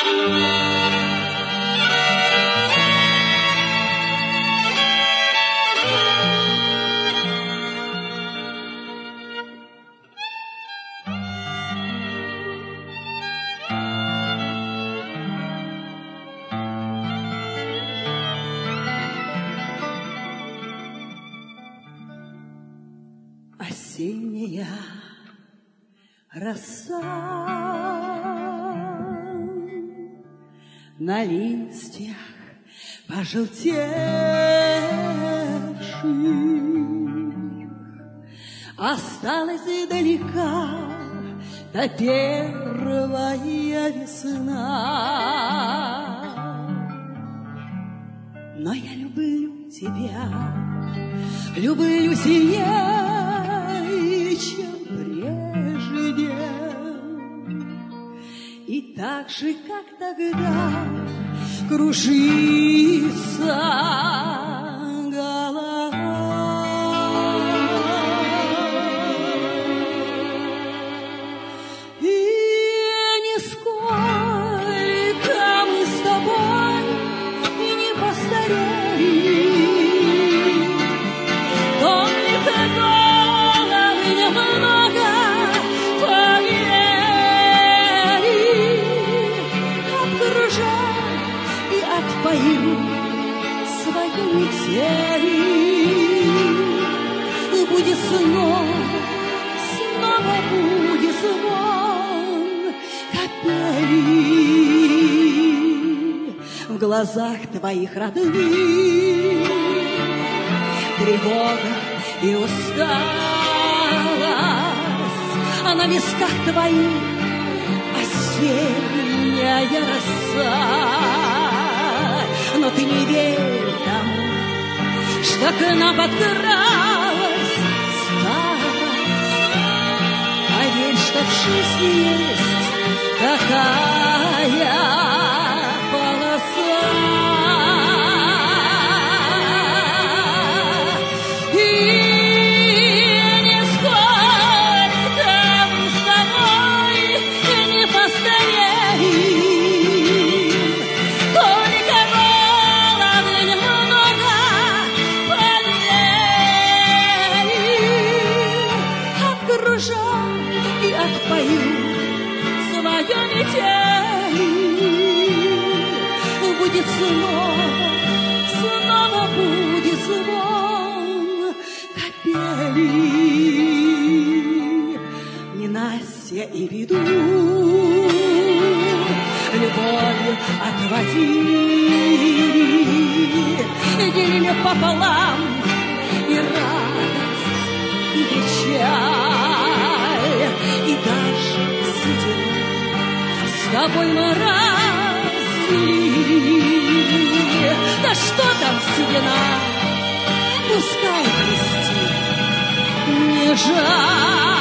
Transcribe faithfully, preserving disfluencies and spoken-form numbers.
Осенняя роса на листьях пожелтевших осталась далека та первая весна. Но я люблю тебя, люблю сильнее, чем прежде. И так же, как тогда, кружится голова. И нисколько мы с тобой не постарели, только головы немного погрели. Обкружай и отпою свою метель. Будет снова, снова будет звон капели. В глазах твоих родных тревога и усталость, а на висках твоих осенняя роса. Но ты не верь тому, что к нам подкралась старость, а верь, что в жизни есть такая полоса. И нисколько мы с тобой не постареем, только головы немного погрели. Обкружай и отпою свою метель. Будет снова, снова будет звон капели. Ненастья и беду любовью отводили, делили пополам и радость, и печаль, и даже седину с тобой мы разделили. Да что там седина, пускай блестит, не жаль.